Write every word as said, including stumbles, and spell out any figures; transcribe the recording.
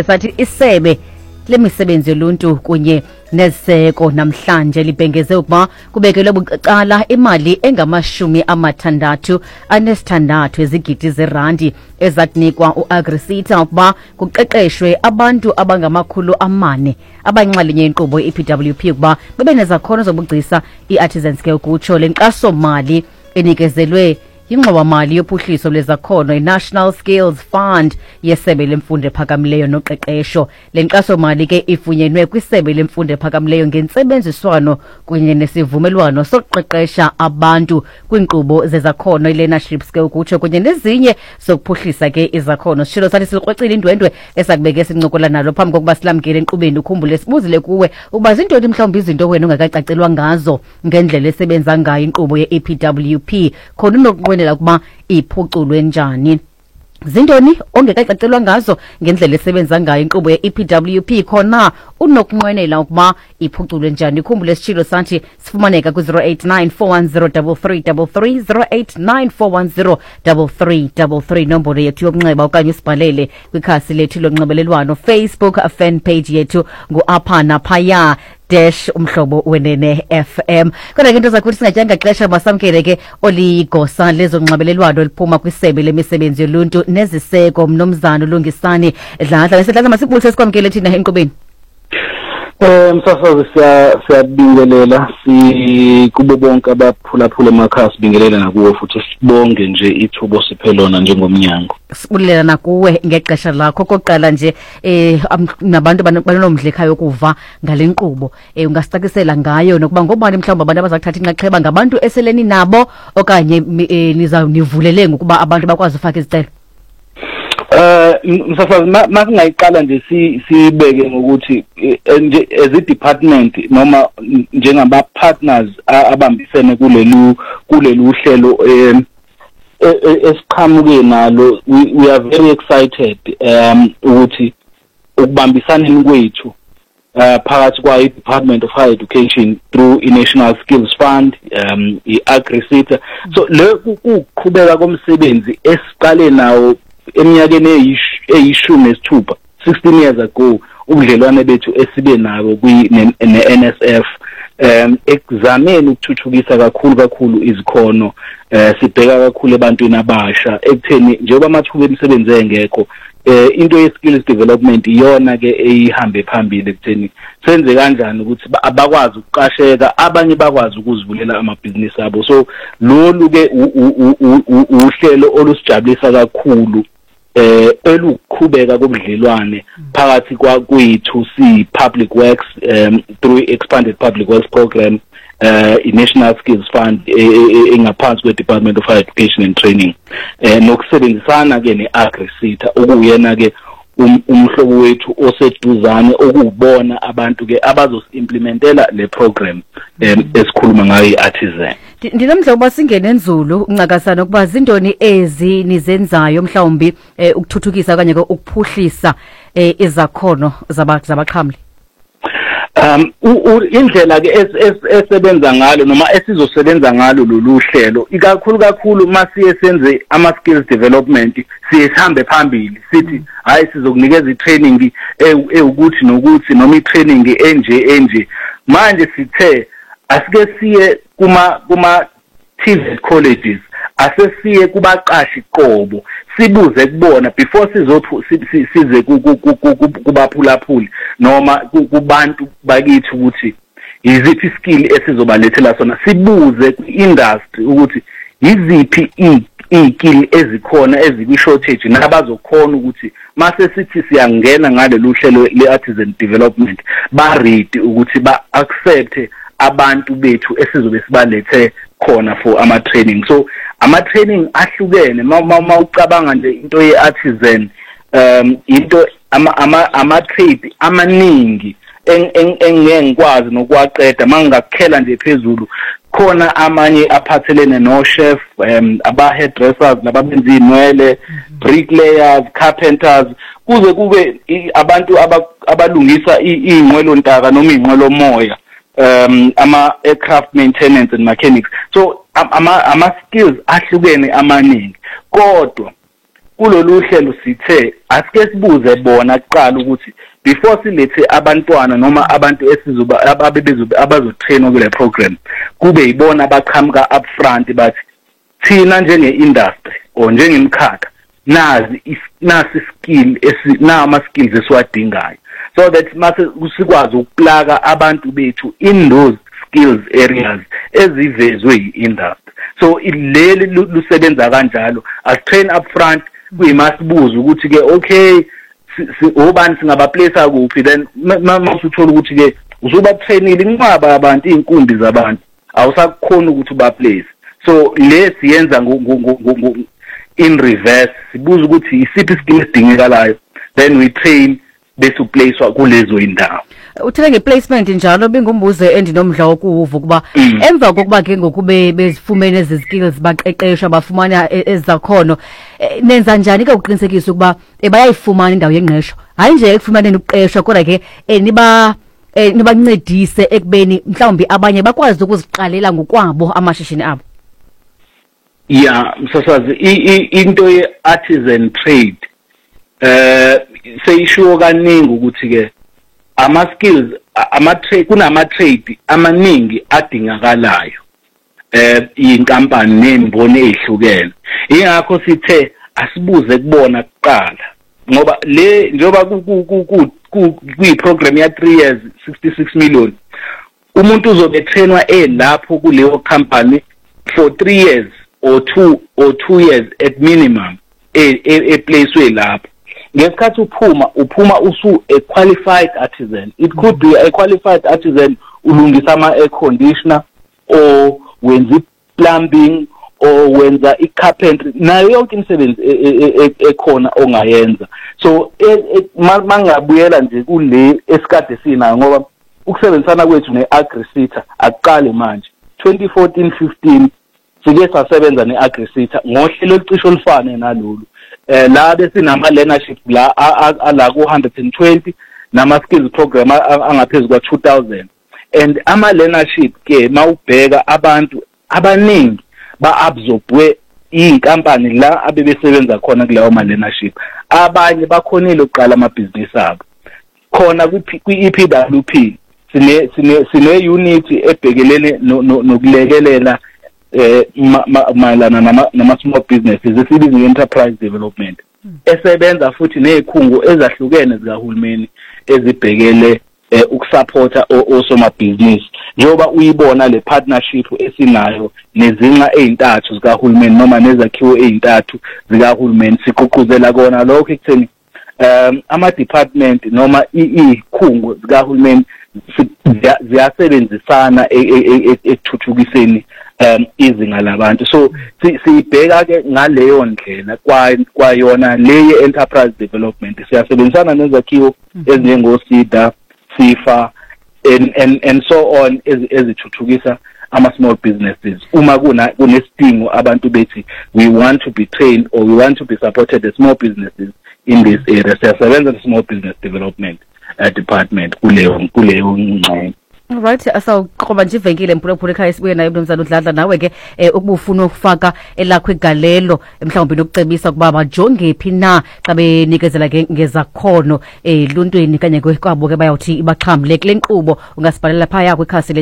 sathi isebe lemisebenzi yoluntu kunye neziseko namhlanje libhengeze ukuba kubekelwe bucala imali engamashumi amathandathu anesithandathu ezigidi zerandi ezakunikwa uAgriSeta ukuba kuqeqeshwe abantu abangamakhulu amane abanxalinye inkqubo ye-E P W P ukuba bebe nezakhono zobugcisa i-artisans ke ukutsho le nkxaso mali enikezelwe ingxowa-mali yophuhliso lwezakhono i-National Skills Fund yesebe lemfundo ephakamileyo noqeqesho. Le nkxaso-mali ke ifunyenwe kwisebe lemfundo ephakamileyo ngentsebenziswano kunye nesivumelwano sokuqeqesha abantu kwiinkqubo zezakhono i-learnerships ke ukutsho kunye nezinye sokuphuhlisa ke izakhono. Sishilo sathi silukrwecile indwendwe esakubeke sincokola nalo phambi kokuba silamkele enkqubeni ukhumbule sibuzile kuwe ukuba zintoni mhlawumbi izinto wena ongakacacelwa ngazo ngendlela esebenza ngayo inkqubo ye-E P W P khona unokunqwenela ukuba iphuculwe njani. Zintoni ongekacacelwa ngazo ngendlela esebenza ngayo inkqubo ye-E P W P khona unokunqwenela ukuba iphuculwe njani. Ikhumbule sishilo sathi sifumaneka ku zero eight nine four one zero three three three three zero eight nine four one zero three three three three nombolo yethu yokunxeba okanye usibhalele kwikhasi lethu lonxibelelwano Facebook fan page yethu ngu-apha naphaya dash umhlobo wenene F M. Kodwa ke into zakuthi singatyanga xesha masamkele ke oligosa lezonxibelelwano liphuma kwisebe lemisebenzi yoluntu neziseko mnomzana uLungisani Dladla. Esedlala masibulise sikwamkele thina enkqubeni. Eh msasazi siyabingelela si kubo bonke abaphulaphula emakhasi bingelela nakuwe futhi sibonge nje ithubo siphelona njengomnyango. Sibulela nakuwe ngexesha lakho kokuqala nje eh nabantu banomdla ekhaya ukuva ngale nkqubo eh ungasicakisela ngayo nokuba ngobani mhlawumbe abantu abazakuthatha inxaxheba ngabantu eseleni nabo okanye niza nivulele ngokuba abantu bakwazi ufaka izicelo. Eh msasazi masingayiqala nje sibeke ngokuthi nje as a department noma njengaba partners abambisene kulelu kulelu hlelo esiqhamuke nalo we are very excited um ukuthi ukubambisana kwethu uh phakathi kwa i-Department of Higher Education through i-National Skills Fund um i-AgriSeta. So le ukuqhubeka komsebenzi esiqale nawo eminyakeni eyishumi nesithupha sixteen years ago ubudlelwane bethu esibe nabo kwi-N S F um ekuzameni ukuthuthukisa kakhulu kakhulu izikhono eh sibheka kakhulu ebantwini abasha ekutheni njengoba amathuba emisebenzi engekho eh into ye skills development iyona ke eyihambe phambili ekutheni senze kanjani ukuthi abakwazi ukuqasheka abanye bakwazi ukuzivulela amabhizinisi abo. So lolu ke uhlelo olusijabulisa kakhulu eh eluqhubeka kobudlelwane phakathi kwa kwethu si public works um, through expanded public works program uh i-National Skills Fund engaphansi kwe-Department of Higher Education and Training eh nokusebenzisana ke ne-AgriSeta okuyena ke umhlobo wethu oseduzane okubona abantu ke abazosimplementela le program esikhuluma ngayo i-artisan. Ndinomdla uba singene enzulu uncakasana ukuba zintoni ezi nizenzayo mhlawumbi ukuthuthukisa okanye ukuphuhlisa izakhono zabaqhamli. Um indlela ke esebenza ngalo noma esizosebenza ngalo lolu hlelo ikakhulu kakhulu masiye senze ama skills development sihambe phambili sithi hayi sizokunikeza i-training ewukuthi nokuthi noma i-training enje enje manje sithe asike siye kuma kuma T V colleges asesiye kubaqashi qobo sibuze kubona before sizophu size kubaphulaphuli noma kubantu bakithi ukuthi iziphi skill esizobalethela sona sibuze ku-industry ukuthi iziphi iy'skill ezikhona ezikwi-shortage nabazokhona ukuthi mase sithi siyangena ngalolu hlelo le-artisan development ba-ready ukuthi ba-accepte abantu bethu esizobe sibalethe khona for ama-training. So ama-training ahlukene ma ucabanga nje into ye-artisan um into ama-trade amaningi engeke ngikwazi nokuwaqeda mangingakukhela nje phezulu khona amanye aphathelene no-chef um aba-hairdressers nababenza iy'nwele bricklayers carpenters kuze kube abantu abalungisa iy'nqwelo ntaka noma iy'nqwelo moya um ama aircraft maintenance and mechanics. So ama ama skills ahlukene amaningi kodwa kulolu hlelo sithe asike sibuze bona kuqala ukuthi before silethe abantwana noma abantu esizoba ababezobe abazotrainwa kule program kube yibona abaqhamuka up front bathi thina njenge industry or njengemkhakha nazi nasi skill esina ama skills esiwadingayo so that mase sikwazi ukuplaka abantu bethu in those skills areas ezivezwe yi-industry so ileli lusebenza kanjalo as-train up front kuyimasibuza ukuthi ke okay obani singabaplace kuphi then masuthola ukuthi ke uzoba trainile inqaba abantu inkumbi zabantu awusakhona ukuthi ubaplace so le siyenza in reverse sibuza ukuthi isiphi skill esidingekalayo then we train bese uplacewa kulezo indawo uthele ngeplacement njalo bengumbuzo endinomdla wokuva kuba emva kokuba ke ngokube bezifumene ezi skills baqeqeshwa bafumana ezakhono nenza njani ke uqinisekisa ukuba bayayifumana indawo yengqesho hayi nje ekufumaneni ukuqeshwa kodwa ke niba nibancedise ekubeni mhlawumbe abanye bakwazi ukuziqalela ngokwabo amashishini abo. Yeah, msasazi into ye artisan trade eh seyisho kaningi ukuthi ke ama skills ama trade kunama trade amaningi adingakalayo eh inkampani nemboni ezihlukene ingakho sithe asibuze kubona kuqala ngoba le njoba kuyi program ya three years sixty-six million umuntu uzobe trainwa elapho kuleyo company for three years or two or two years at minimum e e place we lapho ngesikhathi uphuma uphuma usu a qualified artisan it could be a qualified artisan ulungisa ama air conditioner or wenza plumbing or wenza i carpentry nayo yonke imisebenzi ekhona ongayenza so mangabuyela nje kule esikade sina ngoba ukusebenzisana kwethu ne-AgriSeta aqale manje twenty fourteen fifteen sike sasebenza ne-AgriSeta ngohlelo olucishe olufane nalolu eh la besinama learnership la ala ku one hundred twenty nama skills program angaphezulu kwa two thousand and ama learnership ke mawubheka abantu abaningi ba absorbwe inkampani la abebesebenza khona kuleyo ma learnership abanye bakhonile ukuqala ama business abo khona kwi-E P W P sine sine sine unit ebhekelene nokulekelela eh mayelana nama small businesses esibiza enterprise development esebenza futhi nezikhungo ezahlukene zikahulumeni ezibhekele ukusupporta osoma business njoba uyibona le partnership esinayo nezinqa ezintathu zikahulumeni noma nezakhiwo ezintathu zikahulumeni siqoquzela kona lokho ekutheni um ama department noma izikhungo zikahulumeni ziyasebenzisana ekuthuthukiseni um izinga labantu so siyibheka ke ngaleyo ndlela kwayona le enterprise development siyasebenzisana nezakhiwo ezinjengo SEDA SIFA and and and so on ezithuthukisa ama small businesses uma kuna kunesidingo abantu bethi we want to be trained or we want to be supported as small businesses in this area siyasebenza ne small business development uh, department kuleyo kuleyo ngxenye. Right, asawuqoba nje ivenkile mphulaphula ekhaya sibuye naye mnumzana uDladla nawe ke ukubufuna ukufaka elakho igalelo mhlawumbe nokucebisa kuba bajonge phi na xa benikezela ke ngezakhono eluntwini kanye kwabo ke bayawuthi ibaqhamle kule nkqubo ungasibhalela phaya kwikhasi